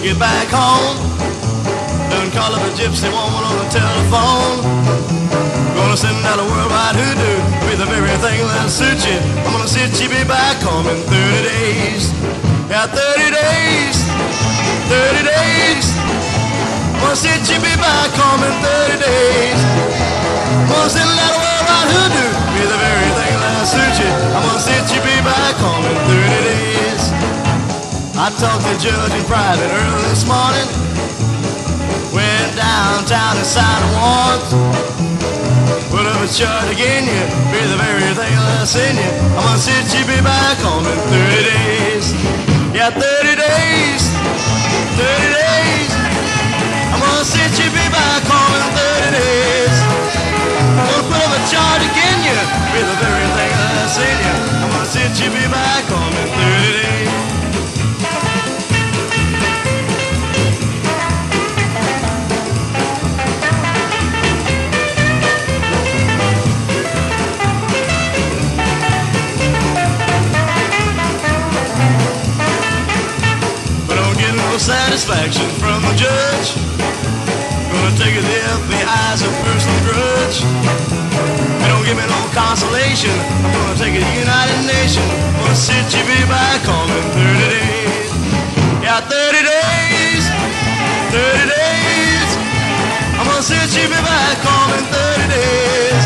get back home. Done call up a gypsy woman on the telephone. Gonna send out a worldwide hoodoo with the very thing that'll suit you. I'm gonna sit you be back home in 30 days. Yeah, 30 days, 30 days. I'm gonna sit you be back home in 30 days. I'm gonna send out a worldwide hoodoo with the very thing that'll suit you. I'm gonna sit you be back home in 30 days. I talked to the judge in private early this morning. Went downtown and signed a warrant. Put up a charge again, you be the very thing that I send you. I'm gonna sit you be back home in 30 days. Yeah, 30 days, 30 days. I'm gonna sit you be back home in 30 days. I'm gonna put up a charge again, you be the very thing that I send you. I'm gonna sit you be back home in 30 days. Satisfaction from the judge. Gonna take it to the FBI's a personal grudge. They don't give me no consolation. I'm gonna take it to the United Nations. I'm gonna sit you be back home in 30 days. Yeah, 30 days, 30 days. I'm gonna sit you be back home in 30 days.